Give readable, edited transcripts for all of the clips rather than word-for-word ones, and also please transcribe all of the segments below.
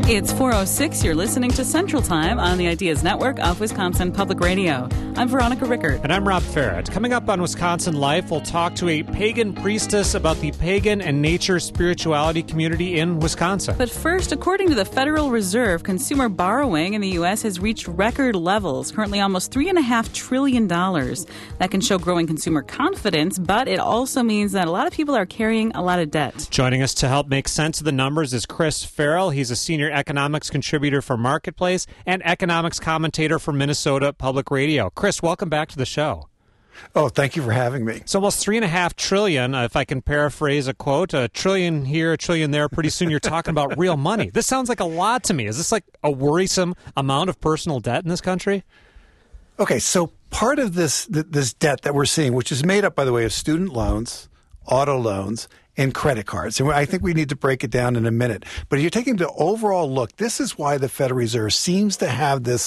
It's 4:06. You're listening to Central Time on the Ideas Network of Wisconsin Public Radio. I'm Veronica Rickert. And I'm Rob Farrett. Coming up on Wisconsin Life, we'll talk to a pagan priestess about the pagan and nature spirituality community in Wisconsin. But first, according to the Federal Reserve, consumer borrowing in the U.S. has reached record levels, currently almost $3.5 trillion. That can show growing consumer confidence, but it also means that a lot of people are carrying a lot of debt. Joining us to help make sense of the numbers is Chris Farrell. He's a senior economics contributor for Marketplace and economics commentator for Minnesota Public Radio. Chris, welcome back to the show. Oh, thank you for having me. It's almost $3.5 trillion, if I can paraphrase a quote, a trillion here, a trillion there. Pretty soon you're talking about real money. This sounds like a lot to me. Is this like a worrisome amount of personal debt in this country? Okay, so part of this debt that we're seeing, which is made up, by the way, of student loans, auto loans, and credit cards. And I think we need to break it down in a minute. But if you're taking the overall look, this is why the Federal Reserve seems to have this,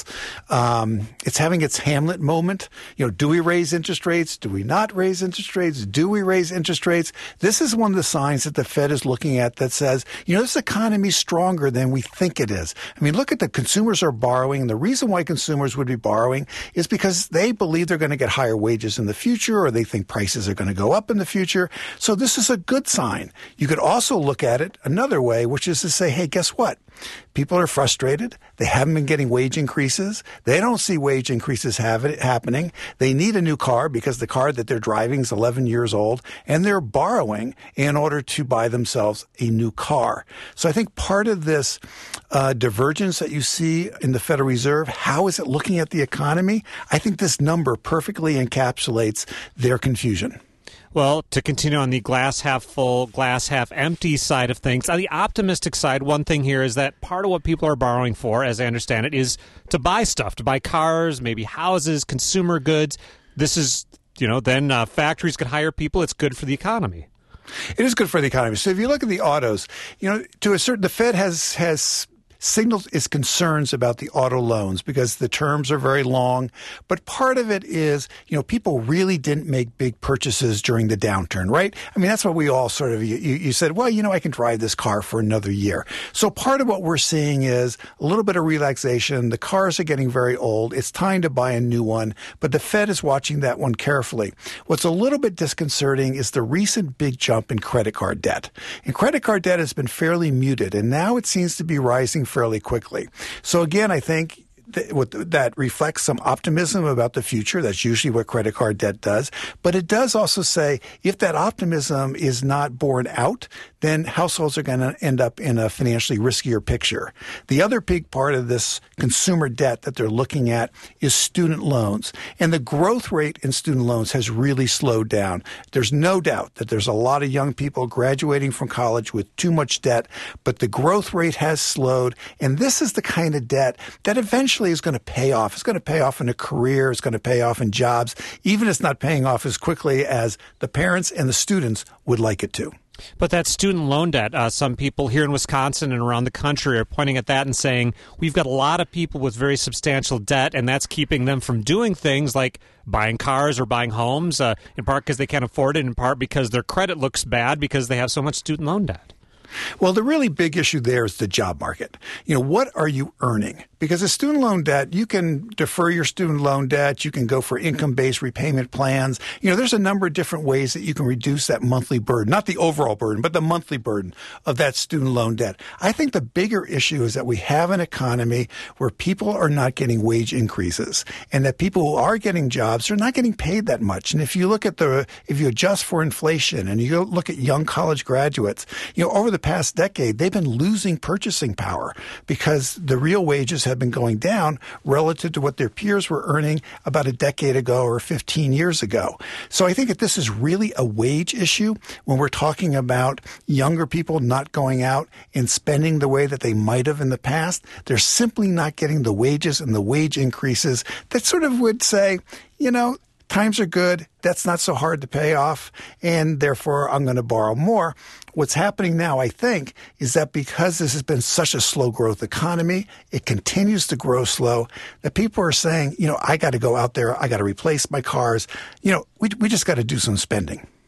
it's having its Hamlet moment. You know, do we raise interest rates? Do we not raise interest rates? Do we raise interest rates? This is one of the signs that the Fed is looking at that says, you know, this economy is stronger than we think it is. I mean, look at the consumers are borrowing. And the reason why consumers would be borrowing is because they believe they're going to get higher wages in the future, or they think prices are going to go up in the future. So this is a good sign. You could also look at it another way, which is to say, hey, guess what? People are frustrated. They haven't been getting wage increases. They don't see wage increases happening. They need a new car because the car that they're driving is 11 years old, and they're borrowing in order to buy themselves a new car. So I think part of this divergence that you see in the Federal Reserve, how is it looking at the economy? I think this number perfectly encapsulates their confusion. Well, to continue on the glass half full, glass half empty side of things, on the optimistic side, one thing here is that part of what people are borrowing for, as I understand it, is to buy stuff, to buy cars, maybe houses, consumer goods. This is, you know, then factories can hire people. It's good for the economy. It is good for the economy. So if you look at the autos, you know, the Fed has signaled its concerns about the auto loans because the terms are very long. But part of it is, you know, people really didn't make big purchases during the downturn, right? I mean, that's what we all sort of, you said, well, you know, I can drive this car for another year. So part of what we're seeing is a little bit of relaxation. The cars are getting very old. It's time to buy a new one. But the Fed is watching that one carefully. What's a little bit disconcerting is the recent big jump in credit card debt. And credit card debt has been fairly muted, and now it seems to be rising fairly quickly. So again, I think that reflects some optimism about the future. That's usually what credit card debt does. But it does also say if that optimism is not borne out, then households are going to end up in a financially riskier picture. The other big part of this consumer debt that they're looking at is student loans. And the growth rate in student loans has really slowed down. There's no doubt that there's a lot of young people graduating from college with too much debt, but the growth rate has slowed. And this is the kind of debt that eventually is going to pay off. It's going to pay off in a career. It's going to pay off in jobs, even if it's not paying off as quickly as the parents and the students would like it to. But that student loan debt, some people here in Wisconsin and around the country are pointing at that and saying, we've got a lot of people with very substantial debt, and that's keeping them from doing things like buying cars or buying homes, in part because they can't afford it, in part because their credit looks bad because they have so much student loan debt. Well, the really big issue there is the job market. You know, what are you earning? Because a student loan debt, you can defer your student loan debt. You can go for income-based repayment plans. You know, there's a number of different ways that you can reduce that monthly burden, not the overall burden, but the monthly burden of that student loan debt. I think the bigger issue is that we have an economy where people are not getting wage increases, and that people who are getting jobs are not getting paid that much. And if you look at if you adjust for inflation and you look at young college graduates, you know, over the past decade, they've been losing purchasing power because the real wages have been going down relative to what their peers were earning about a decade ago or 15 years ago. So I think that this is really a wage issue when we're talking about younger people not going out and spending the way that they might have in the past. They're simply not getting the wages and the wage increases that sort of would say, you know, times are good, that's not so hard to pay off, and therefore I'm going to borrow more. What's happening now, I think, is that because this has been such a slow growth economy, it continues to grow slow, that people are saying, you know, I got to go out there, I got to replace my cars. You know, we just got to do some spending.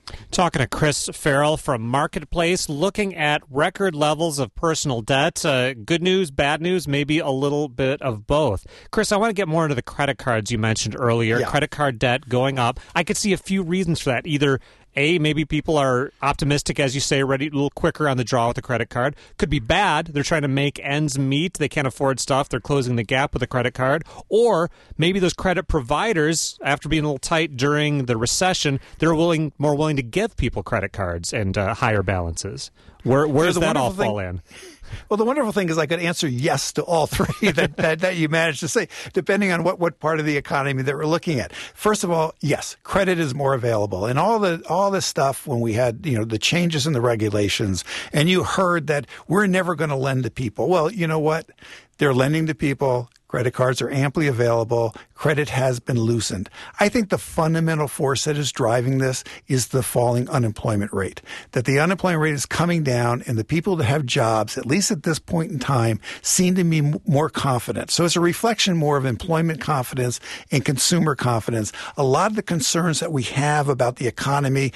Talking to Chris Farrell from Marketplace, looking at record levels of personal debt. Good news, bad news, maybe a little bit of both. Chris, I want to get more into the credit cards you mentioned earlier. Yeah. Credit card debt going up. I could see a few reasons for that. Either A, maybe people are optimistic, as you say, ready a little quicker on the draw with a credit card. Could be bad. They're trying to make ends meet. They can't afford stuff. They're closing the gap with a credit card. Or maybe those credit providers, after being a little tight during the recession, they're more willing to give people credit cards and higher balances. Where's that all fall in? Well, the wonderful thing is I could answer yes to all three that you managed to say, depending on what part of the economy that we're looking at. First of all, yes, credit is more available. And all this stuff when we had, the changes in the regulations, and you heard that we're never going to lend to people. Well, you know what? They're lending to people. Credit cards are amply available. Credit has been loosened. I think the fundamental force that is driving this is the falling unemployment rate. That the unemployment rate is coming down, and the people that have jobs, at least at this point in time, seem to be more confident. So it's a reflection more of employment confidence and consumer confidence. A lot of the concerns that we have about the economy,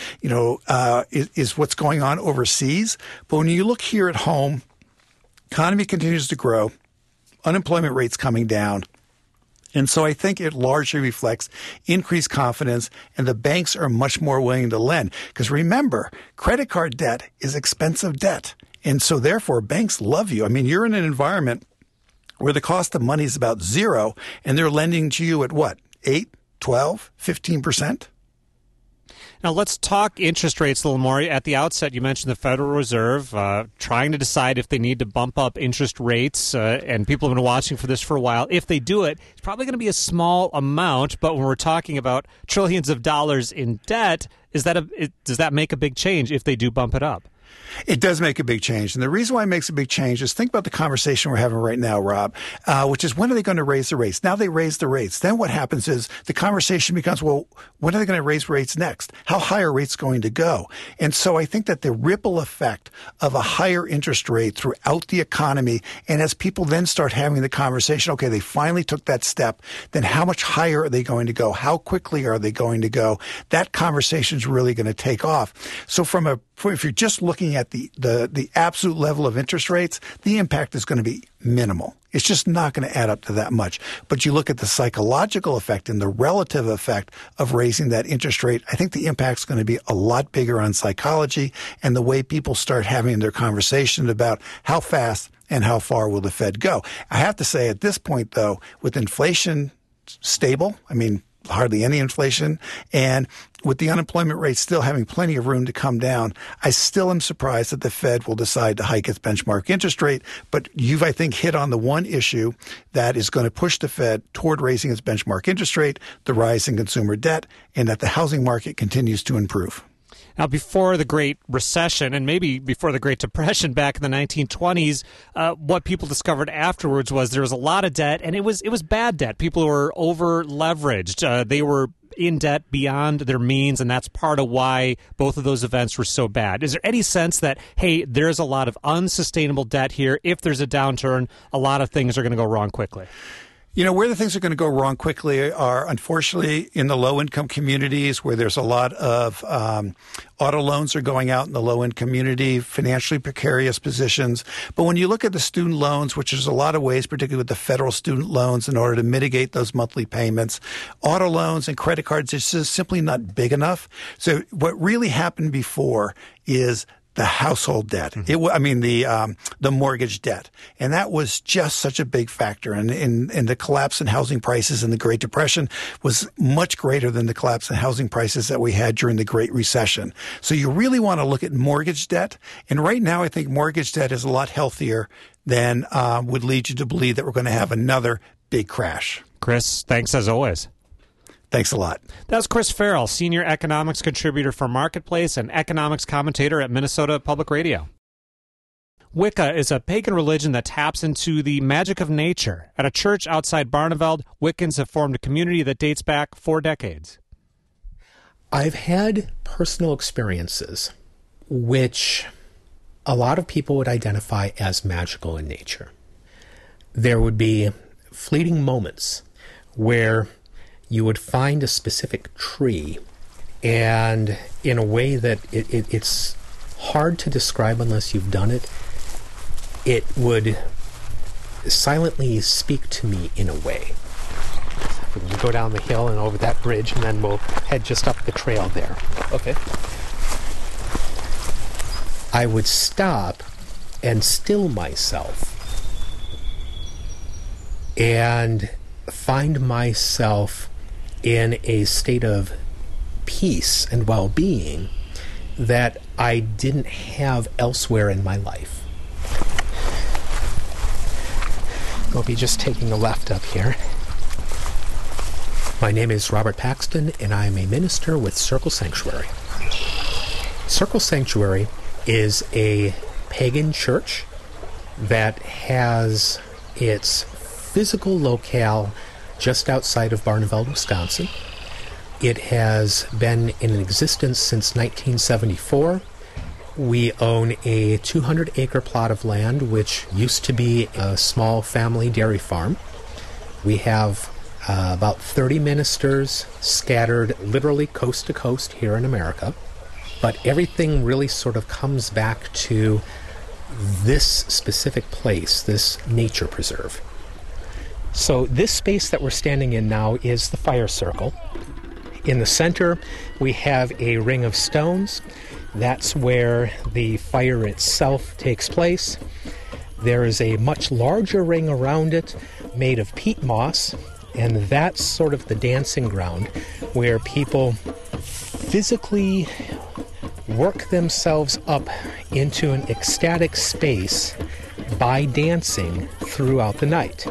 is what's going on overseas. But when you look here at home, economy continues to grow. Unemployment rates coming down. And so I think it largely reflects increased confidence, and the banks are much more willing to lend. Because remember, credit card debt is expensive debt. And so therefore, banks love you. I mean, you're in an environment where the cost of money is about zero, and they're lending to you at what? 8, 12, 15%? Now, let's talk interest rates a little more. At the outset, you mentioned the Federal Reserve trying to decide if they need to bump up interest rates, and people have been watching for this for a while. If they do it, it's probably going to be a small amount, but when we're talking about trillions of dollars in debt, does that make a big change if they do bump it up? It does make a big change. And the reason why it makes a big change is think about the conversation we're having right now, Rob, which is when are they going to raise the rates? Now they raise the rates. Then what happens is the conversation becomes, well, when are they going to raise rates next? How high are rates going to go? And so I think that the ripple effect of a higher interest rate throughout the economy, and as people then start having the conversation, okay, they finally took that step, then how much higher are they going to go? How quickly are they going to go? That conversation is really going to take off. So if you're just looking at the absolute level of interest rates, the impact is going to be minimal. It's just not going to add up to that much. But you look at the psychological effect and the relative effect of raising that interest rate, I think the impact is going to be a lot bigger on psychology and the way people start having their conversation about how fast and how far will the Fed go. I have to say at this point, though, with inflation stable, hardly any inflation, and with the unemployment rate still having plenty of room to come down, I still am surprised that the Fed will decide to hike its benchmark interest rate. But you've, I think, hit on the one issue that is going to push the Fed toward raising its benchmark interest rate, the rise in consumer debt, and that the housing market continues to improve. Now, before the Great Recession, and maybe before the Great Depression back in the 1920s, what people discovered afterwards was there was a lot of debt, and it was bad debt. People were over-leveraged. They were in debt beyond their means, and that's part of why both of those events were so bad. Is there any sense that, hey, there's a lot of unsustainable debt here? If there's a downturn, a lot of things are going to go wrong quickly? Where the things are going to go wrong quickly are, unfortunately, in the low-income communities where there's a lot of auto loans are going out in the low-income community, financially precarious positions. But when you look at the student loans, which there's a lot of ways, particularly with the federal student loans, in order to mitigate those monthly payments, auto loans and credit cards, it's just simply not big enough. So what really happened before is the household debt, the mortgage debt. And that was just such a big factor. And the collapse in housing prices in the Great Depression was much greater than the collapse in housing prices that we had during the Great Recession. So you really want to look at mortgage debt. And right now, I think mortgage debt is a lot healthier than would lead you to believe that we're going to have another big crash. Chris, thanks as always. Thanks a lot. That's Chris Farrell, senior economics contributor for Marketplace and economics commentator at Minnesota Public Radio. Wicca is a pagan religion that taps into the magic of nature. At a church outside Barneveld, Wiccans have formed a community that dates back 4 decades. I've had personal experiences which a lot of people would identify as magical in nature. There would be fleeting moments where you would find a specific tree and in a way that it's hard to describe unless you've done it. It would silently speak to me in a way. We can go down the hill and over that bridge, and then we'll head just up the trail there. Okay. I would stop and still myself and find myself in a state of peace and well-being that I didn't have elsewhere in my life. We'll be just taking a left up here. My name is Robert Paxton, and I am a minister with Circle Sanctuary. Circle Sanctuary is a pagan church that has its physical locale just outside of Barneveld, Wisconsin. It has been in existence since 1974. We own a 200-acre plot of land, which used to be a small family dairy farm. We have about 30 ministers scattered literally coast to coast here in America. But everything really sort of comes back to this specific place, this nature preserve. So this space that we're standing in now is the fire circle. In the center, we have a ring of stones. That's where the fire itself takes place. There is a much larger ring around it made of peat moss, and that's sort of the dancing ground where people physically work themselves up into an ecstatic space by dancing throughout the night.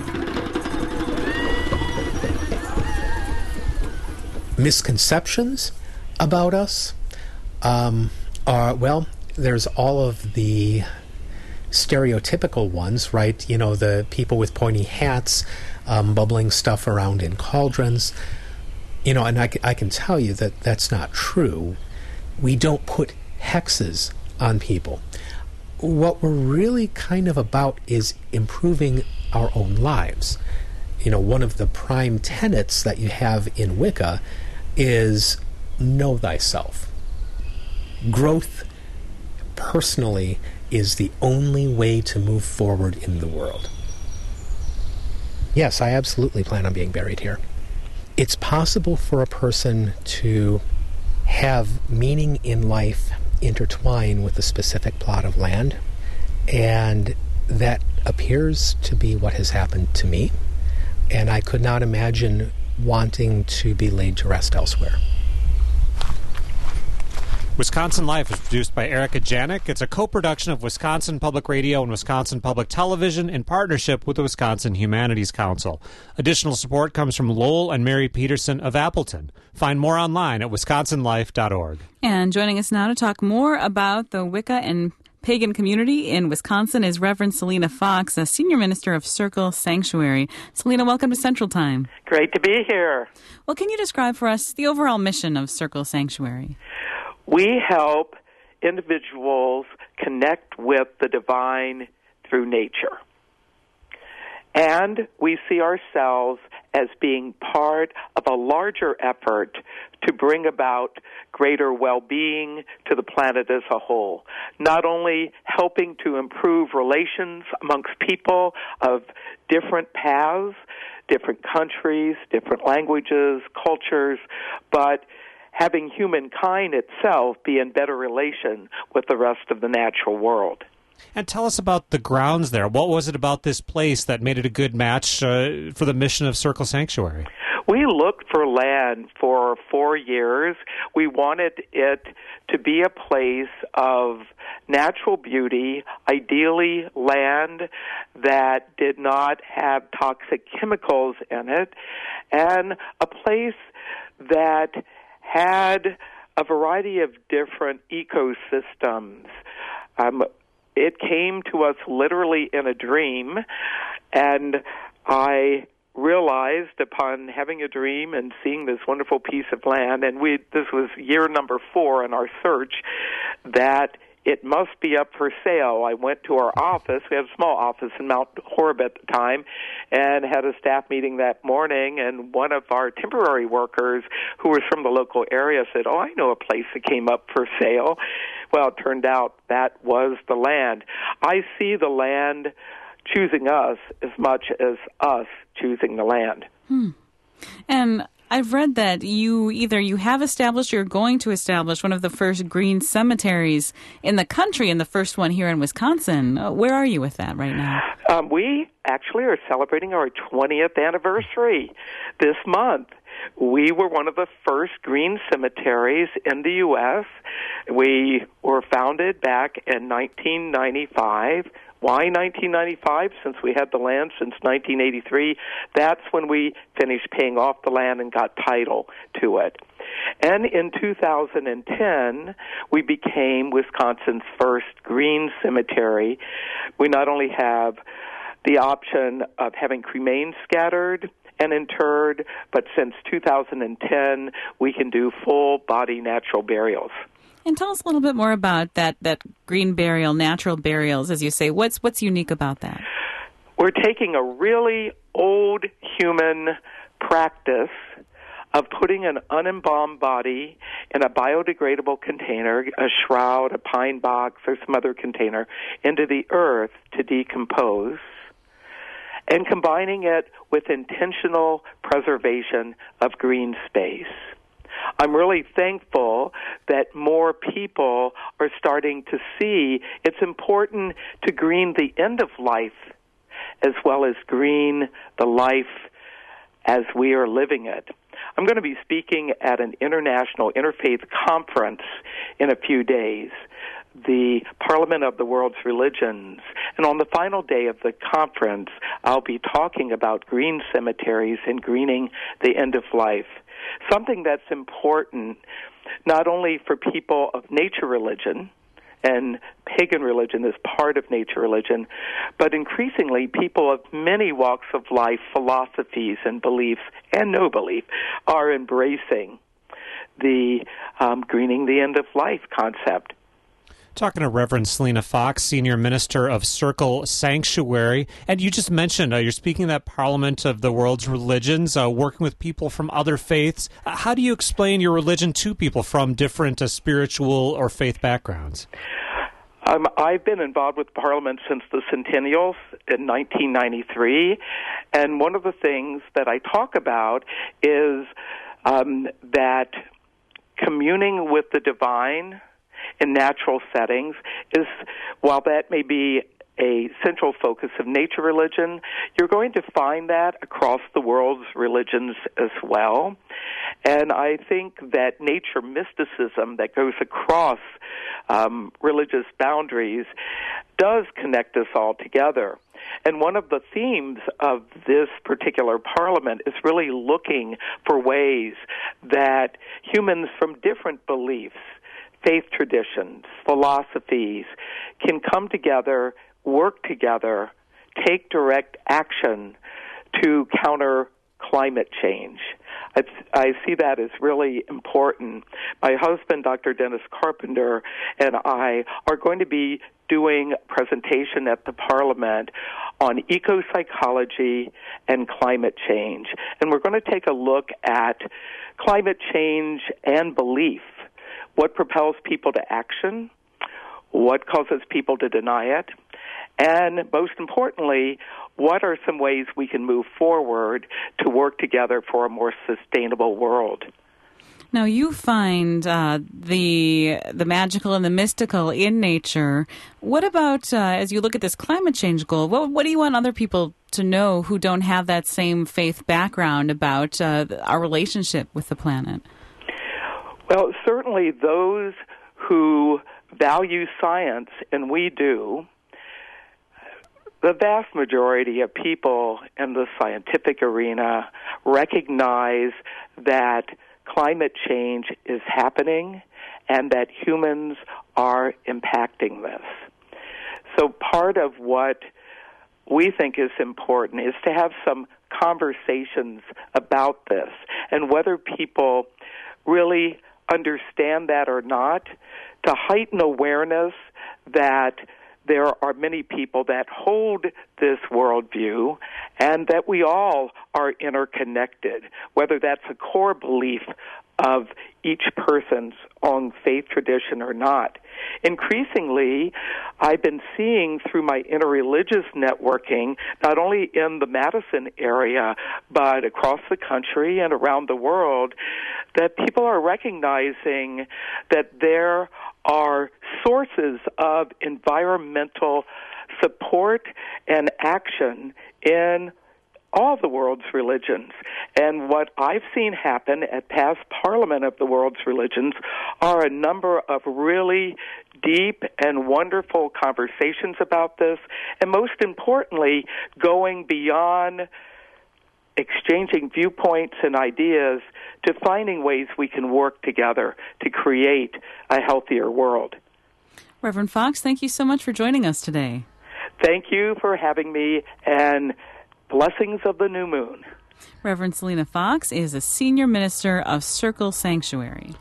Misconceptions about us are, well, there's all of the stereotypical ones, right? You know, the people with pointy hats, bubbling stuff around in cauldrons. You know, and I can tell you that that's not true. We don't put hexes on people. What we're really kind of about is improving our own lives. You know, one of the prime tenets that you have in Wicca is know thyself. Growth, personally, is the only way to move forward in the world. Yes, I absolutely plan on being buried here. It's possible for a person to have meaning in life intertwine with a specific plot of land, and that appears to be what has happened to me, and I could not imagine wanting to be laid to rest elsewhere. Wisconsin Life is produced by Erica Janik. It's a co-production of Wisconsin Public Radio and Wisconsin Public Television in partnership with the Wisconsin Humanities Council. Additional support comes from Lowell and Mary Peterson of Appleton. Find more online at wisconsinlife.org. And joining us now to talk more about the Wicca and pagan community in Wisconsin is Reverend Selena Fox, a senior minister of Circle Sanctuary. Selena, welcome to Central Time. Great to be here. Well, can you describe for us the overall mission of Circle Sanctuary? We help individuals connect with the divine through nature. And we see ourselves as being part of a larger effort to bring about greater well-being to the planet as a whole. Not only helping to improve relations amongst people of different paths, different countries, different languages, cultures, but having humankind itself be in better relation with the rest of the natural world. And tell us about the grounds there. What was it about this place that made it a good match for the mission of Circle Sanctuary? We looked for land for 4 years. We wanted it to be a place of natural beauty, ideally land that did not have toxic chemicals in it, and a place that had a variety of different ecosystems. It came to us literally in a dream, and I realized upon having a dream and seeing this wonderful piece of land, and this was year number 4 in our search, that it must be up for sale. I went to our office. We had a small office in Mount Horeb at the time, and had a staff meeting that morning, and one of our temporary workers who was from the local area said, "Oh, I know a place that came up for sale." Well, it turned out that was the land. I see the land choosing us as much as us choosing the land. And I've read that you have established or you're going to establish one of the first green cemeteries in the country, and the first one here in Wisconsin. Where are you with that right now? We actually are celebrating our 20th anniversary this month. We were one of the first green cemeteries in the U.S. We were founded back in 1995. Why 1995? Since we had the land since 1983. That's when we finished paying off the land and got title to it. And in 2010, we became Wisconsin's first green cemetery. We not only have the option of having cremains scattered and interred, but since 2010, we can do full-body natural burials. And tell us a little bit more about that green burial, natural burials, as you say. What's unique about that? We're taking a really old human practice of putting an unembalmed body in a biodegradable container, a shroud, a pine box, or some other container, into the earth to decompose, and combining it with intentional preservation of green space. I'm really thankful that more people are starting to see it's important to green the end of life as well as green the life as we are living it. I'm going to be speaking at an international interfaith conference in a few days, the Parliament of the World's Religions. And on the final day of the conference, I'll be talking about green cemeteries and greening the end of life. Something that's important not only for people of nature religion, and pagan religion is part of nature religion, but increasingly people of many walks of life, philosophies and beliefs, and no belief, are embracing the greening the end of life concept. Talking to Reverend Selena Fox, Senior Minister of Circle Sanctuary. And you just mentioned you're speaking at that Parliament of the World's Religions, working with people from other faiths. How do you explain your religion to people from different spiritual or faith backgrounds? I've been involved with Parliament since the Centennials in 1993, and one of the things that I talk about is that communing with the divine in natural settings is, while that may be a central focus of nature religion, you're going to find that across the world's religions as well. And I think that nature mysticism that goes across religious boundaries does connect us all together. And one of the themes of this particular parliament is really looking for ways that humans from different beliefs, faith traditions, philosophies, can come together, work together, take direct action to counter climate change. I see that as really important. My husband, Dr. Dennis Carpenter, and I are going to be doing a presentation at the Parliament on eco-psychology and climate change. And we're going to take a look at climate change and belief. What propels people to action? What causes people to deny it? And most importantly, what are some ways we can move forward to work together for a more sustainable world? Now, you find the magical and the mystical in nature. What about, as you look at this climate change goal, what do you want other people to know who don't have that same faith background about our relationship with the planet? Well, certainly those who value science, and we do, the vast majority of people in the scientific arena recognize that climate change is happening and that humans are impacting this. So part of what we think is important is to have some conversations about this, and whether people really understand that or not, to heighten awareness that there are many people that hold this worldview and that we all are interconnected, whether that's a core belief of each person's own faith tradition or not. Increasingly, I've been seeing through my interreligious networking, not only in the Madison area, but across the country and around the world, that people are recognizing that there are sources of environmental support and action in all the world's religions. And what I've seen happen at past Parliament of the world's religions are a number of really deep and wonderful conversations about this, and most importantly, going beyond exchanging viewpoints and ideas to finding ways we can work together to create a healthier world. Reverend Fox, thank you so much for joining us today. Thank you for having me, and blessings of the new moon. Reverend Selena Fox is a senior minister of Circle Sanctuary.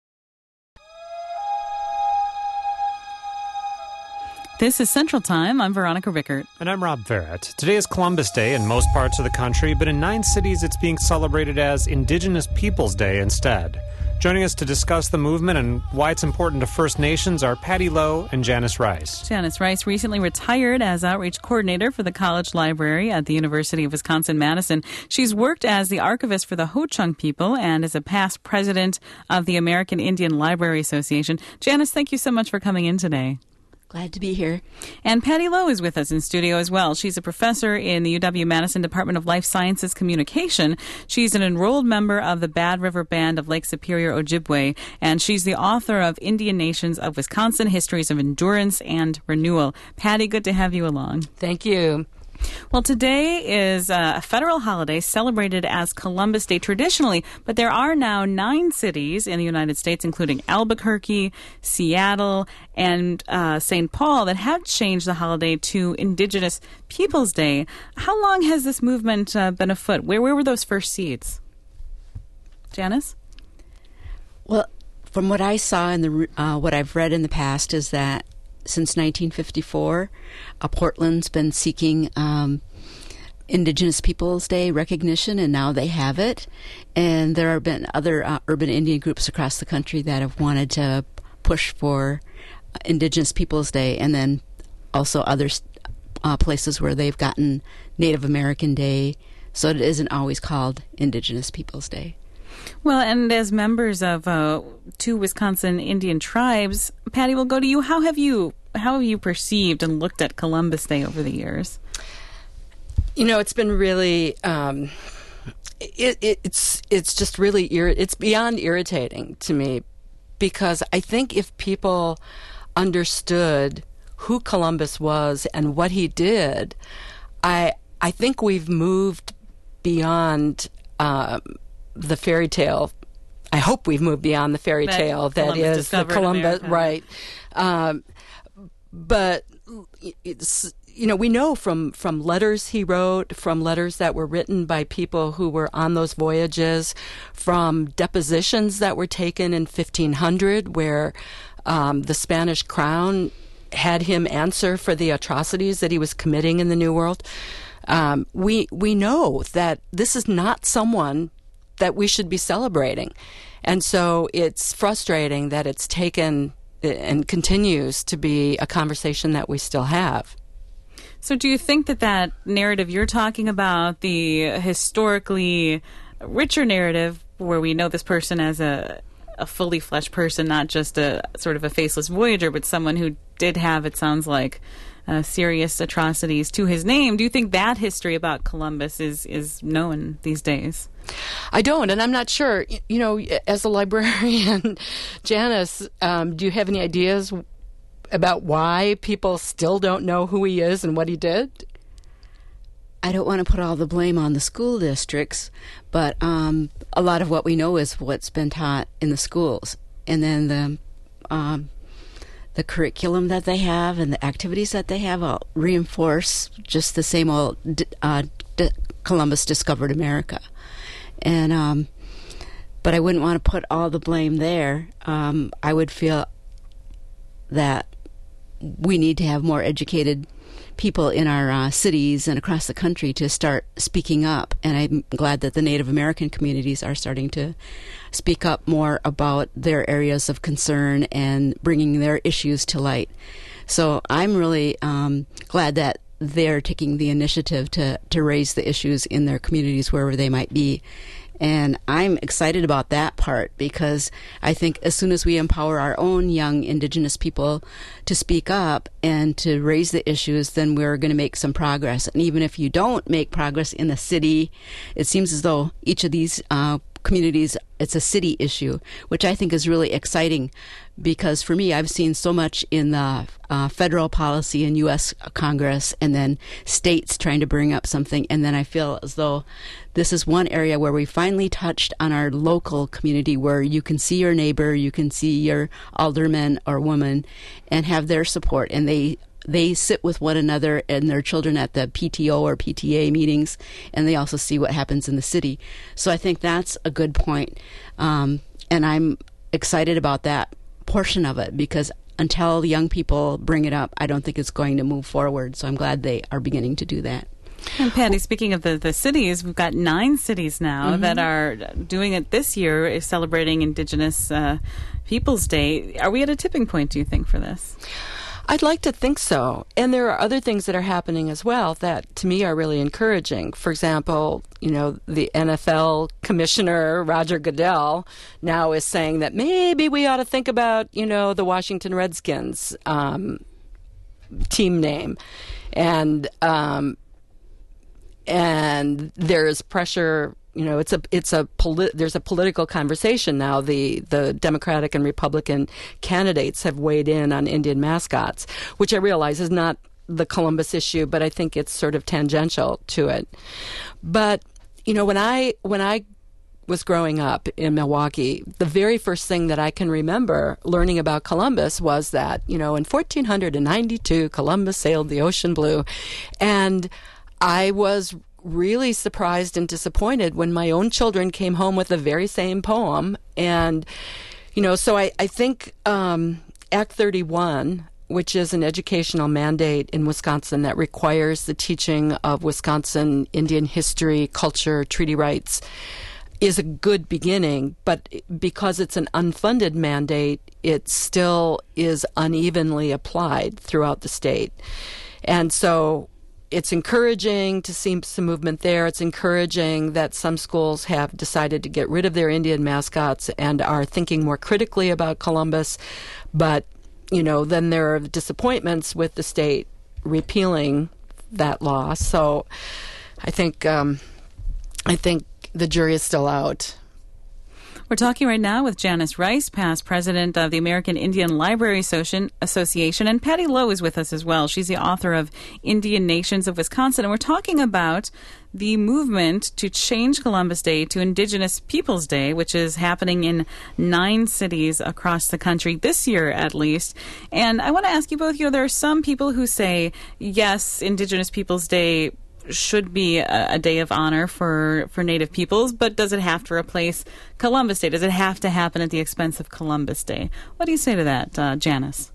This is Central Time. I'm Veronica Rickert. And I'm Rob Verrett. Today is Columbus Day in most parts of the country, but in 9 cities it's being celebrated as Indigenous Peoples Day instead. Joining us to discuss the movement and why it's important to First Nations are Patty Lowe and Janice Rice. Janice Rice recently retired as outreach coordinator for the college library at the University of Wisconsin-Madison. She's worked as the archivist for the Ho-Chunk people and is a past president of the American Indian Library Association. Janice, thank you so much for coming in today. Glad to be here. And Patty Lowe is with us in studio as well. She's a professor in the UW-Madison Department of Life Sciences Communication. She's an enrolled member of the Bad River Band of Lake Superior, Ojibwe, and she's the author of Indian Nations of Wisconsin, Histories of Endurance and Renewal. Patty, good to have you along. Thank you. Well, today is a federal holiday celebrated as Columbus Day traditionally, but there are now 9 cities in the United States, including Albuquerque, Seattle, and St. Paul, that have changed the holiday to Indigenous Peoples Day. How long has this movement been afoot? Where were those first seeds? Janice? Well, from what I saw and what I've read in the past is that since 1954, Portland's been seeking Indigenous Peoples Day recognition, and now they have it. And there have been other urban Indian groups across the country that have wanted to push for Indigenous Peoples Day, and then also other places where they've gotten Native American Day, so it isn't always called Indigenous Peoples Day. Well, and as members of 2 Wisconsin Indian tribes, Patty, we'll go to you. How have you perceived and looked at Columbus Day over the years? You know, it's been really it's just really it's beyond irritating to me, because I think if people understood who Columbus was and what he did, I think we've moved beyond the fairy tale. I hope we've moved beyond the fairy tale that is the Columbus, right? But it's, you know, we know from letters he wrote, from letters that were written by people who were on those voyages, from depositions that were taken in 1500, where the Spanish crown had him answer for the atrocities that he was committing in the New World. We know that this is not someone that we should be celebrating. And so it's frustrating that it's taken and continues to be a conversation that we still have. So do you think that narrative you're talking about, the historically richer narrative where we know this person as a fully fleshed person, not just a sort of a faceless voyager, but someone who did have, it sounds like, serious atrocities to his name, do you think that history about Columbus is known these days? I don't, and I'm not sure. You know, as a librarian, Janice, do you have any ideas about why people still don't know who he is and what he did? I don't want to put all the blame on the school districts, but a lot of what we know is what's been taught in the schools, and then the curriculum that they have and the activities that they have all reinforce just the same old Columbus discovered America. And but I wouldn't want to put all the blame there. I would feel that we need to have more educated people in our cities and across the country to start speaking up. And I'm glad that the Native American communities are starting to speak up more about their areas of concern and bringing their issues to light. So I'm really glad that they're taking the initiative to raise the issues in their communities wherever they might be. And I'm excited about that part because I think as soon as we empower our own young Indigenous people to speak up and to raise the issues, then we're going to make some progress. And even if you don't make progress in the city, it seems as though each of these communities, it's a city issue, which I think is really exciting because for me, I've seen so much in the federal policy in U.S. Congress and then states trying to bring up something. And then I feel as though this is one area where we finally touched on our local community where you can see your neighbor, you can see your alderman or woman and have their support. And they sit with one another and their children at the PTO or PTA meetings, and they also see what happens in the city. So I think that's a good point. And I'm excited about that portion of it because until young people bring it up, I don't think it's going to move forward. So I'm glad they are beginning to do that. And Patty, speaking of the cities, we've got 9 cities now that are doing it this year, is celebrating Indigenous Peoples Day. Are we at a tipping point, do you think, for this? I'd like to think so. And there are other things that are happening as well that, to me, are really encouraging. For example, the NFL commissioner, Roger Goodell, now is saying that maybe we ought to think about, the Washington Redskins team name. And there's pressure. There's a political conversation now. The Democratic and Republican candidates have weighed in on Indian mascots, which I realize is not the Columbus issue, but I think it's sort of tangential to it. But when I was growing up in Milwaukee, the very first thing that I can remember learning about Columbus was that in 1492 Columbus sailed the ocean blue, and I was really surprised and disappointed when my own children came home with the very same poem. And, so I think Act 31, which is an educational mandate in Wisconsin that requires the teaching of Wisconsin Indian history, culture, treaty rights, is a good beginning. But because it's an unfunded mandate, it still is unevenly applied throughout the state. And so it's encouraging to see some movement there. It's encouraging that some schools have decided to get rid of their Indian mascots and are thinking more critically about Columbus. But, then there are disappointments with the state repealing that law. So I think the jury is still out. We're talking right now with Janice Rice, past president of the American Indian Library Association, and Patty Lowe is with us as well. She's the author of Indian Nations of Wisconsin, and we're talking about the movement to change Columbus Day to Indigenous Peoples Day, which is happening in 9 cities across the country this year, at least. And I want to ask you both, there are some people who say, yes, Indigenous Peoples Day should be a day of honor for Native peoples, but does it have to replace Columbus Day? Does it have to happen at the expense of Columbus Day? What do you say to that, Janice?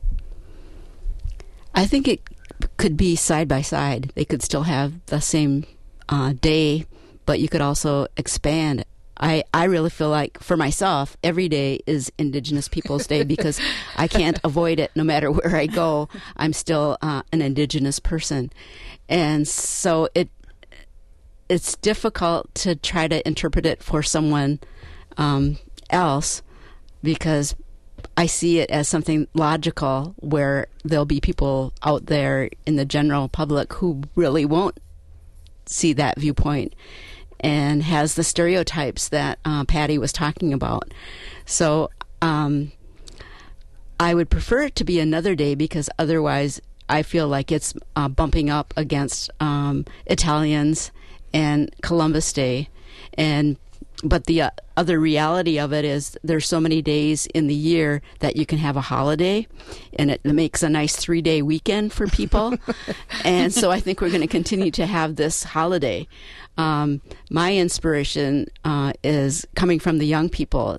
I think it could be side by side. They could still have the same day, but you could also expand. I really feel like, for myself, every day is Indigenous Peoples Day because I can't avoid it. No matter where I go, I'm still an Indigenous person. And so it's difficult to try to interpret it for someone else because I see it as something logical where there'll be people out there in the general public who really won't see that viewpoint and has the stereotypes that Patty was talking about. So I would prefer it to be another day because otherwise I feel like it's bumping up against Italians and Columbus Day. But the other reality of it is there's so many days in the year that you can have a holiday, and it makes a nice 3-day weekend for people. And so I think we're going to continue to have this holiday. My inspiration is coming from the young people.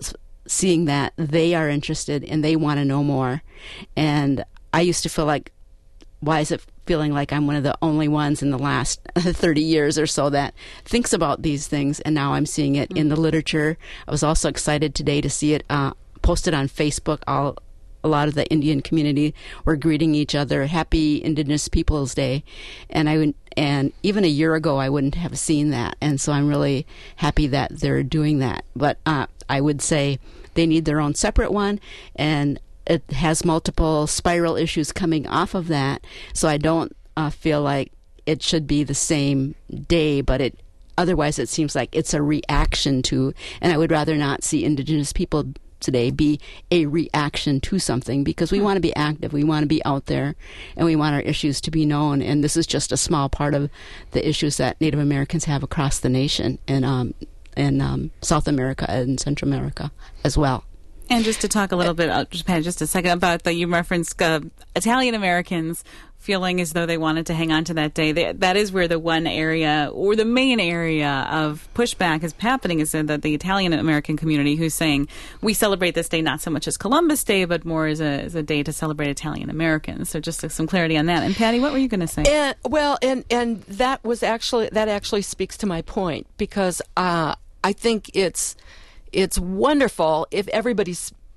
seeing that they are interested and they want to know more. And I used to feel like, why is it feeling like I'm one of the only ones in the last 30 years or so that thinks about these things? And now I'm seeing it in the literature. I was also excited today to see it posted on Facebook. A lot of the Indian community were greeting each other, Happy Indigenous Peoples Day. And even a year ago, I wouldn't have seen that. And so I'm really happy that they're doing that. But I would say they need their own separate one, and it has multiple spiral issues coming off of that. So I don't feel like it should be the same day, but otherwise it seems like it's a reaction to, and I would rather not see Indigenous people today be a reaction to something, because we want to be active, we want to be out there, and we want our issues to be known. And this is just a small part of the issues that Native Americans have across the nation, and South America and Central America as well. And just to talk a little bit, just a second, about that you referenced Italian Americans feeling as though they wanted to hang on to that day. That is where the one area, or the main area of pushback is happening, is that the Italian American community who's saying, we celebrate this day not so much as Columbus Day, but more as a day to celebrate Italian Americans. So just some clarity on that. And Patty, what were you going to say? And that actually speaks to my point, because I think it's wonderful if everybody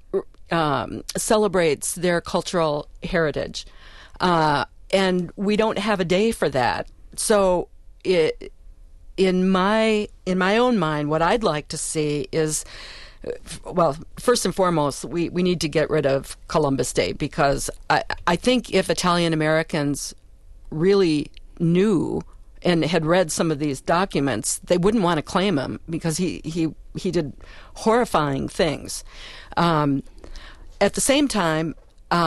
celebrates their cultural heritage. And we don't have a day for that. So in my own mind, what I'd like to see is, well, first and foremost, we need to get rid of Columbus Day, because I think if Italian Americans really knew and had read some of these documents, they wouldn't want to claim him, because he did horrifying things. At the same time,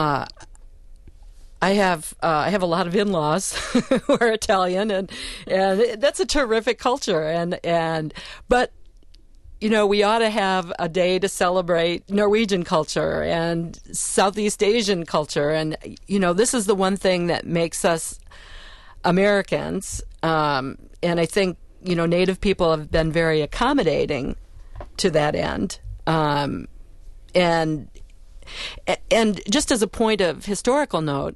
I have a lot of in-laws who are Italian, and that's a terrific culture. But we ought to have a day to celebrate Norwegian culture and Southeast Asian culture, and this is the one thing that makes us Americans. And I think Native people have been very accommodating to that end. And just as a point of historical note,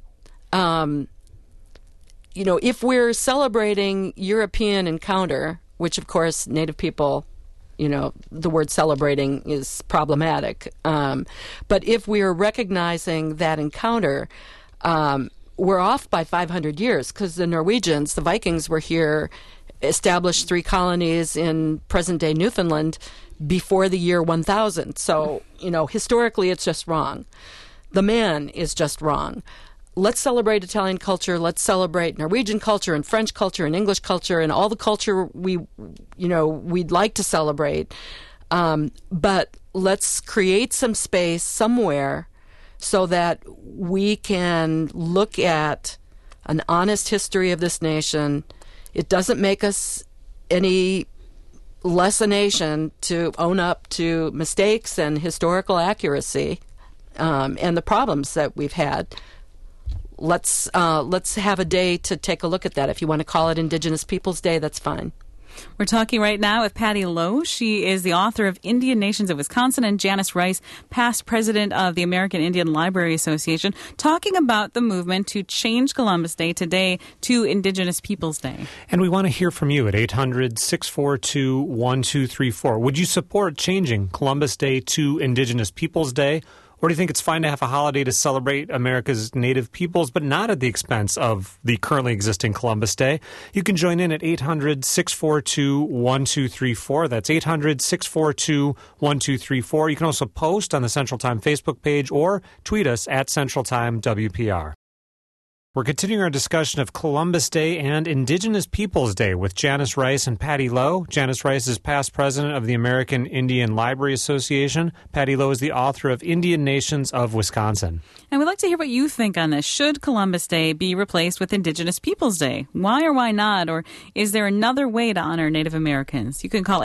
if we're celebrating European encounter, which of course Native people, the word celebrating is problematic. But if we're recognizing that encounter, we're off by 500 years, because the Norwegians, the Vikings, were here, established 3 colonies in present-day Newfoundland before the year 1000. So, historically it's just wrong. The man is just wrong. Let's celebrate Italian culture. Let's celebrate Norwegian culture and French culture and English culture and all the culture we'd like to celebrate. But let's create some space somewhere so that we can look at an honest history of this nation. It doesn't make us any less a nation to own up to mistakes and historical accuracy and the problems that we've had. Let's have a day to take a look at that. If you want to call it Indigenous Peoples Day, that's fine. We're talking right now with Patty Lowe. She is the author of Indian Nations of Wisconsin, and Janice Rice, past president of the American Indian Library Association, talking about the movement to change Columbus Day today to Indigenous Peoples Day. And we want to hear from you at 800-642-1234. Would you support changing Columbus Day to Indigenous Peoples Day? Or do you think it's fine to have a holiday to celebrate America's native peoples, but not at the expense of the currently existing Columbus Day? You can join in at 800-642-1234. That's 800-642-1234. You can also post on the Central Time Facebook page or tweet us at Central Time WPR. We're continuing our discussion of Columbus Day and Indigenous Peoples Day with Janice Rice and Patty Lowe. Janice Rice is past president of the American Indian Library Association. Patty Lowe is the author of Indian Nations of Wisconsin. And we'd like to hear what you think on this. Should Columbus Day be replaced with Indigenous Peoples Day? Why or why not? Or is there another way to honor Native Americans? You can call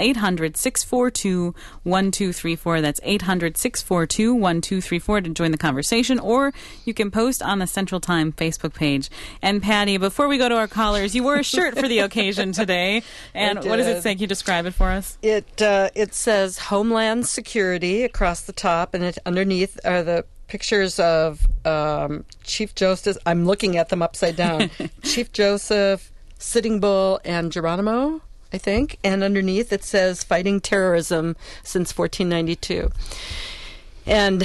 800-642-1234. That's 800-642-1234 to join the conversation. Or you can post on the Central Time Facebook page. And Patty, before we go to our callers, you wore a shirt for the occasion today. And what does it say? Can you describe it for us? It says Homeland Security across the top, and underneath are the pictures of Chief Joseph. I'm looking at them upside down. Chief Joseph, Sitting Bull, and Geronimo, I think. And underneath it says Fighting Terrorism since 1492. And,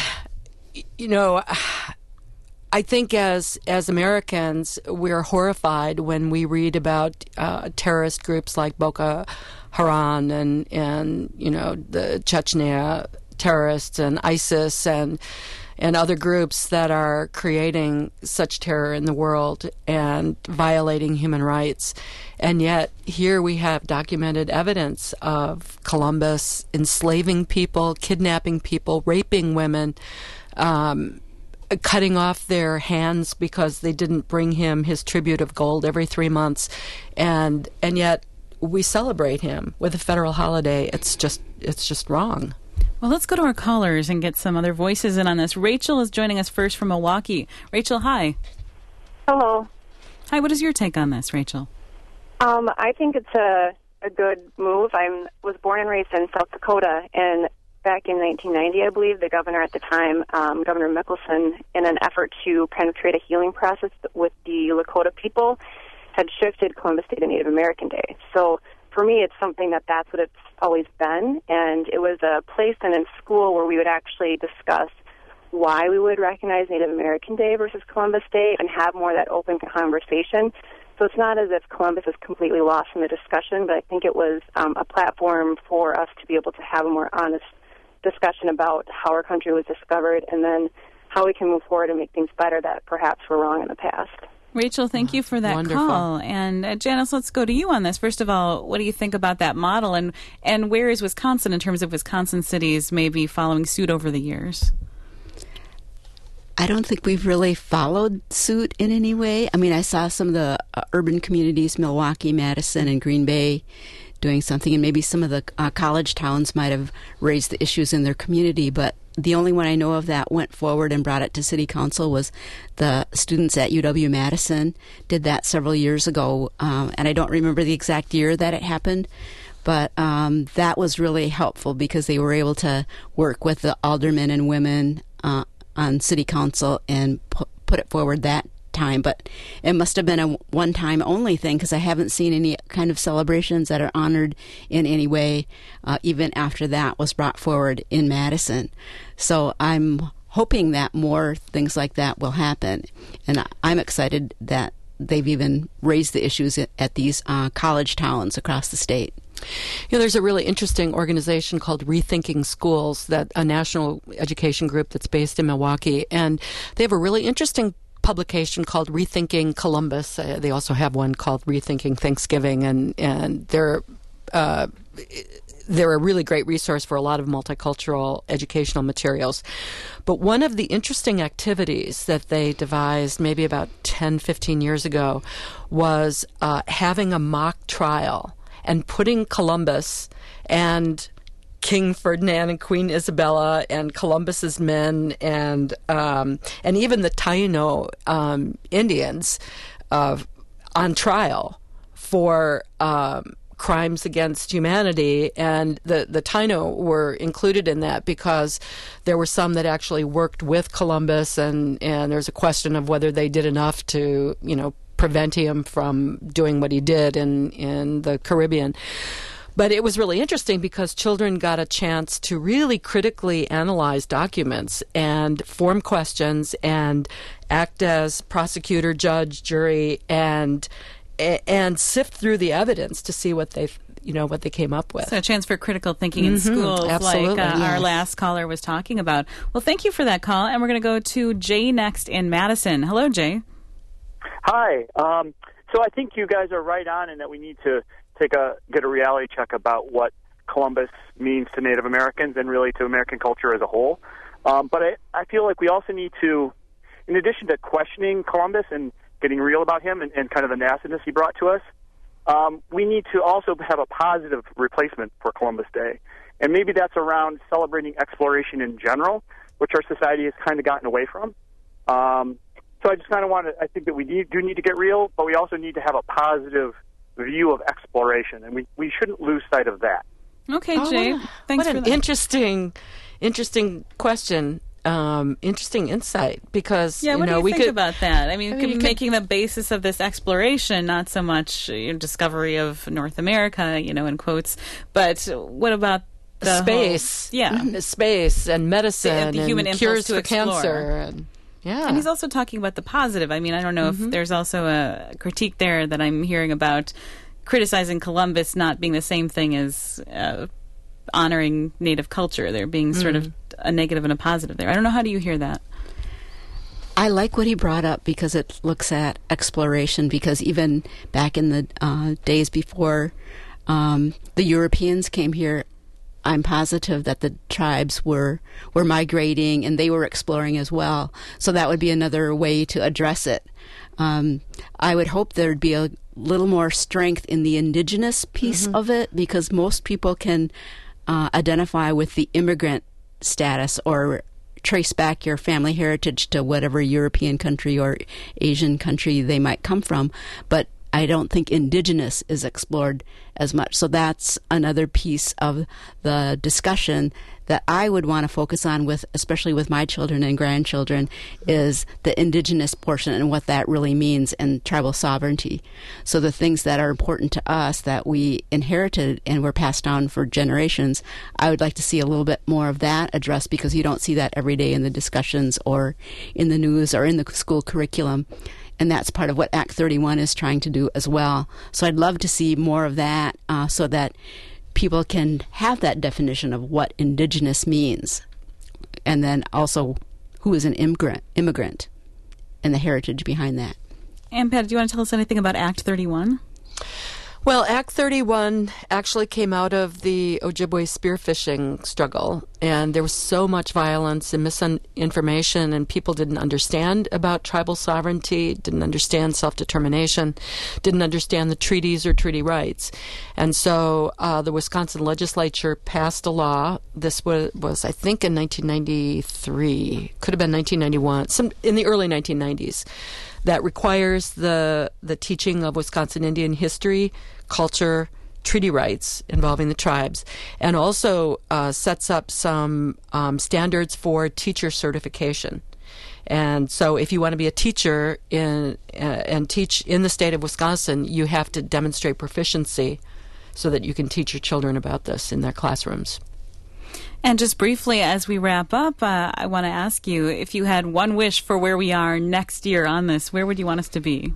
I think as Americans, we're horrified when we read about terrorist groups like Boko Haram and the Chechnya terrorists and ISIS and other groups that are creating such terror in the world and violating human rights. And yet here we have documented evidence of Columbus enslaving people, kidnapping people, raping women, cutting off their hands because they didn't bring him his tribute of gold every 3 months. And yet we celebrate him with a federal holiday. It's just wrong. Well, let's go to our callers and get some other voices in on this. Rachel is joining us first from Milwaukee. Rachel, hi. Hello. Hi, what is your take on this, Rachel? I think it's a good move. I was born and raised in South Dakota, and back in 1990, I believe, the governor at the time, Governor Mickelson, in an effort to penetrate a healing process with the Lakota people, had shifted Columbus Day to Native American Day. So for me, it's something that's what it's always been, and it was a place and in school where we would actually discuss why we would recognize Native American Day versus Columbus Day and have more of that open conversation. So it's not as if Columbus is completely lost in the discussion, but I think it was a platform for us to be able to have a more honest discussion about how our country was discovered and then how we can move forward and make things better that perhaps were wrong in the past. Rachel, thank you for that Wonderful call. And Janice, let's go to you on this. First of all, what do you think about that model? And where is Wisconsin in terms of Wisconsin cities maybe following suit over the years? I don't think we've really followed suit in any way. I mean, I saw some of the urban communities, Milwaukee, Madison, and Green Bay, doing something, and maybe some of the college towns might have raised the issues in their community, but the only one I know of that went forward and brought it to City Council was the students at UW-Madison. Did that several years ago, and I don't remember the exact year that it happened, but that was really helpful because they were able to work with the aldermen and women on City Council and put it forward that time. But it must have been a one-time only thing because I haven't seen any kind of celebrations that are honored in any way even after that was brought forward in Madison. So I'm hoping that more things like that will happen, and I'm excited that they've even raised the issues at these college towns across the state. There's a really interesting organization called Rethinking Schools, that a national education group that's based in Milwaukee, and they have a really interesting publication called Rethinking Columbus. They also have one called Rethinking Thanksgiving, and they're a really great resource for a lot of multicultural educational materials. But one of the interesting activities that they devised maybe about 10, 15 years ago was having a mock trial and putting Columbus and King Ferdinand and Queen Isabella and Columbus's men and even the Taino Indians on trial for crimes against humanity, and the Taino were included in that because there were some that actually worked with Columbus, and there's a question of whether they did enough to prevent him from doing what he did in the Caribbean. But it was really interesting because children got a chance to really critically analyze documents and form questions and act as prosecutor, judge, jury, and sift through the evidence to see what they came up with. So a chance for critical thinking in schools, absolutely. like our last caller was talking about. Well, thank you for that call, and we're going to go to Jay next in Madison. Hello, Jay. Hi. So I think you guys are right on in that we need to get a reality check about what Columbus means to Native Americans and really to American culture as a whole. But I feel like we also need to, in addition to questioning Columbus and getting real about him and kind of the nastiness he brought to us, we need to also have a positive replacement for Columbus Day. And maybe that's around celebrating exploration in general, which our society has kind of gotten away from. So I just kind of I think that we do need to get real, but we also need to have a positive view of exploration, and we shouldn't lose sight of that. Okay, Jay. Thanks what for an interesting question. Interesting insight, because what do you think could about that? I mean, making the basis of this exploration not so much discovery of North America, in quotes, but what about the space? Space and medicine, the human and impulse cures to for explore. cancer. And he's also talking about the positive. I mean, I don't know if there's also a critique there that I'm hearing about criticizing Columbus not being the same thing as honoring Native culture. There being sort of a negative and a positive there. I don't know. How do you hear that? I like what he brought up because it looks at exploration, because even back in the days before the Europeans came here, I'm positive that the tribes were migrating and they were exploring as well. So that would be another way to address it. I would hope there'd be a little more strength in the indigenous piece of it, because most people can identify with the immigrant status or trace back your family heritage to whatever European country or Asian country they might come from. But I don't think indigenous is explored as much. So that's another piece of the discussion that I would want to focus on with, especially with my children and grandchildren, is the indigenous portion and what that really means, and tribal sovereignty. So the things that are important to us that we inherited and were passed on for generations, I would like to see a little bit more of that addressed, because you don't see that every day in the discussions or in the news or in the school curriculum. And that's part of what Act 31 is trying to do as well. So I'd love to see more of that so that people can have that definition of what indigenous means. And then also who is an immigrant and the heritage behind that. And Pat, do you want to tell us anything about Act 31? Well, Act 31 actually came out of the Ojibwe spearfishing struggle, and there was so much violence and misinformation, and people didn't understand about tribal sovereignty, didn't understand self-determination, didn't understand the treaties or treaty rights. And so the Wisconsin legislature passed a law. This was I think, in 1993, could have been 1991, in the early 1990s. That requires the teaching of Wisconsin Indian history, culture, treaty rights involving the tribes, and also sets up some standards for teacher certification. And so if you want to be a teacher and teach in the state of Wisconsin, you have to demonstrate proficiency so that you can teach your children about this in their classrooms. And just briefly, as we wrap up, I want to ask you, if you had one wish for where we are next year on this, where would you want us to be?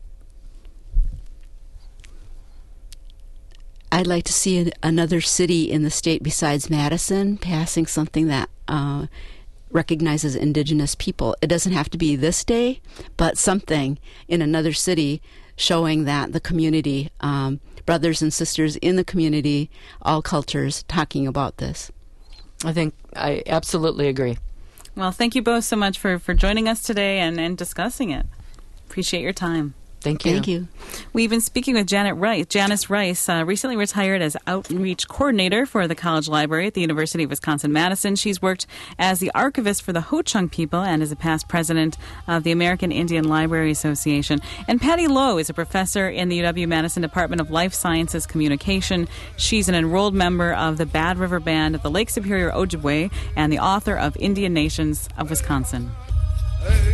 I'd like to see another city in the state besides Madison passing something that recognizes indigenous people. It doesn't have to be this day, but something in another city showing that the community, brothers and sisters in the community, all cultures, talking about this. I absolutely agree. Well, thank you both so much for joining us today and discussing it. Appreciate your time. Thank you. Thank you. We've been speaking with Janice Rice, recently retired as Outreach Coordinator for the College Library at the University of Wisconsin-Madison. She's worked as the archivist for the Ho-Chunk people and is a past president of the American Indian Library Association. And Patty Lowe is a professor in the UW-Madison Department of Life Sciences Communication. She's an enrolled member of the Bad River Band of the Lake Superior Ojibwe and the author of Indian Nations of Wisconsin. Hey.